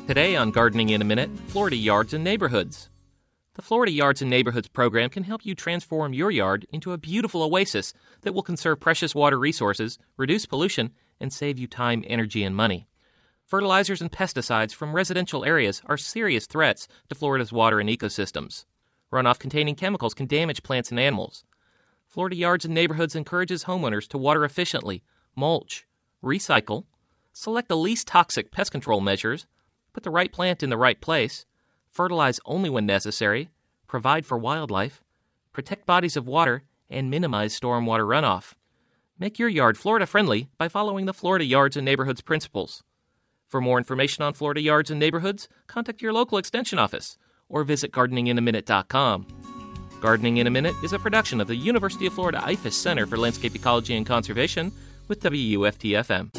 Today on Gardening in a Minute, Florida Yards and Neighborhoods. The Florida Yards and Neighborhoods program can help you transform your yard into a beautiful oasis that will conserve precious water resources, reduce pollution, and save you time, energy, and money. Fertilizers and pesticides from residential areas are serious threats to Florida's water and ecosystems. Runoff containing chemicals can damage plants and animals. Florida Yards and Neighborhoods encourages homeowners to water efficiently, mulch, recycle, select the least toxic pest control measures, put the right plant in the right place, fertilize only when necessary, provide for wildlife, protect bodies of water, and minimize stormwater runoff. Make your yard Florida-friendly by following the Florida Yards and Neighborhoods principles. For more information on Florida Yards and Neighborhoods, contact your local extension office or visit gardeninginaminute.com. Gardening in a Minute is a production of the University of Florida IFAS Center for Landscape Ecology and Conservation with WUFT-FM.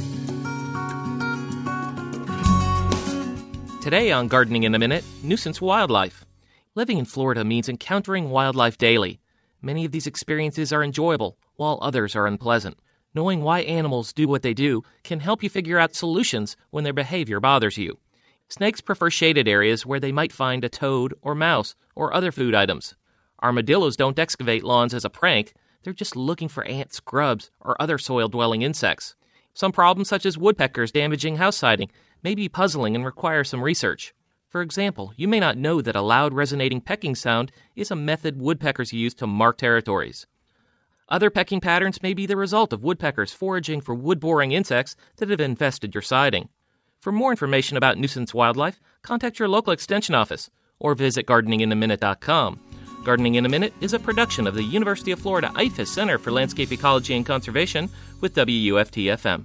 Today on Gardening in a Minute, nuisance wildlife. Living in Florida means encountering wildlife daily. Many of these experiences are enjoyable, while others are unpleasant. Knowing why animals do what they do can help you figure out solutions when their behavior bothers you. Snakes prefer shaded areas where they might find a toad or mouse or other food items. Armadillos don't excavate lawns as a prank. They're just looking for ants, grubs, or other soil-dwelling insects. Some problems, such as woodpeckers damaging house siding, may be puzzling and require some research. For example, you may not know that a loud resonating pecking sound is a method woodpeckers use to mark territories. Other pecking patterns may be the result of woodpeckers foraging for wood-boring insects that have infested your siding. For more information about nuisance wildlife, contact your local extension office or visit gardeninginaminute.com. Gardening in a Minute is a production of the University of Florida IFAS Center for Landscape Ecology and Conservation with WUFT-FM.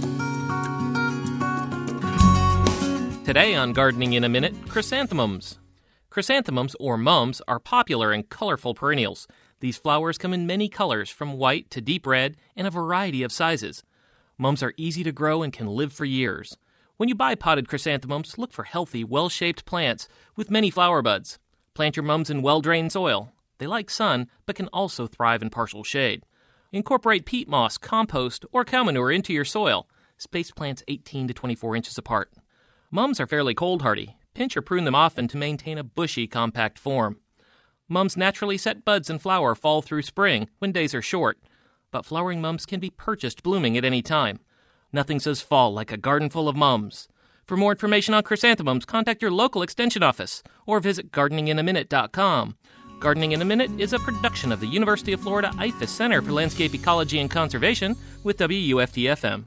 Today on Gardening in a Minute, chrysanthemums. Chrysanthemums, or mums, are popular and colorful perennials. These flowers come in many colors, from white to deep red, and a variety of sizes. Mums are easy to grow and can live for years. When you buy potted chrysanthemums, look for healthy, well-shaped plants with many flower buds. Plant your mums in well-drained soil. They like sun, but can also thrive in partial shade. Incorporate peat moss, compost, or cow manure into your soil. Space plants 18 to 24 inches apart. Mums are fairly cold-hardy. Pinch or prune them often to maintain a bushy, compact form. Mums naturally set buds and flower fall through spring when days are short, but flowering mums can be purchased blooming at any time. Nothing says fall like a garden full of mums. For more information on chrysanthemums, contact your local extension office or visit gardeninginaminute.com. Gardening in a Minute is a production of the University of Florida IFAS Center for Landscape Ecology and Conservation with WUFT-FM.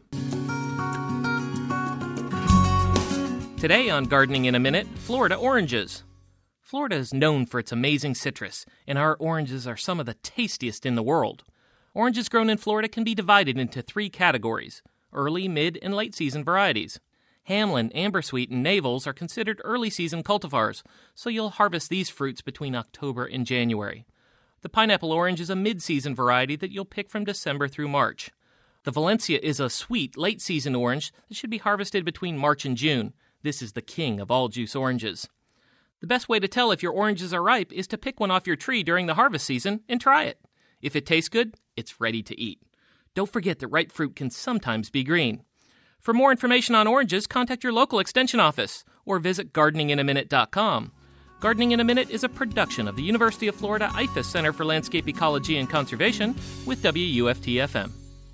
Today on Gardening in a Minute, Florida oranges. Florida is known for its amazing citrus, and our oranges are some of the tastiest in the world. Oranges grown in Florida can be divided into three categories: early, mid, and late-season varieties. Hamlin, Ambersweet, and Navels are considered early-season cultivars, so you'll harvest these fruits between October and January. The pineapple orange is a mid-season variety that you'll pick from December through March. The Valencia is a sweet, late-season orange that should be harvested between March and June. This is the king of all juice oranges. The best way to tell if your oranges are ripe is to pick one off your tree during the harvest season and try it. If it tastes good, it's ready to eat. Don't forget that ripe fruit can sometimes be green. For more information on oranges, contact your local extension office or visit gardeninginaminute.com. Gardening in a Minute is a production of the University of Florida IFAS Center for Landscape Ecology and Conservation with WUFT-FM.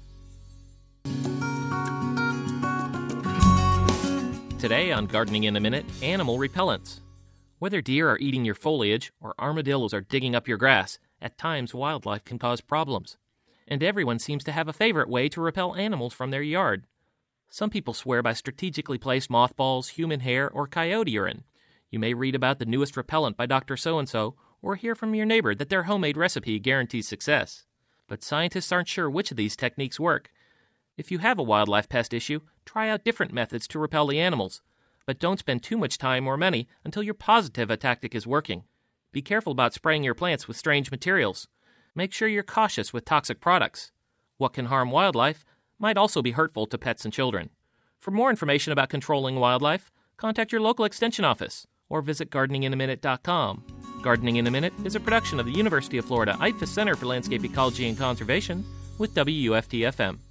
Today on Gardening in a Minute, animal repellents. Whether deer are eating your foliage or armadillos are digging up your grass, at times wildlife can cause problems. And everyone seems to have a favorite way to repel animals from their yard. Some people swear by strategically placed mothballs, human hair, or coyote urine. You may read about the newest repellent by Dr. So-and-so, or hear from your neighbor that their homemade recipe guarantees success. But scientists aren't sure which of these techniques work. If you have a wildlife pest issue, try out different methods to repel the animals. But don't spend too much time or money until you're positive a tactic is working. Be careful about spraying your plants with strange materials. Make sure you're cautious with toxic products. What can harm wildlife might also be hurtful to pets and children. For more information about controlling wildlife, contact your local extension office or visit gardeninginaminute.com. Gardening in a Minute is a production of the University of Florida IFAS Center for Landscape Ecology and Conservation with WUFT-FM.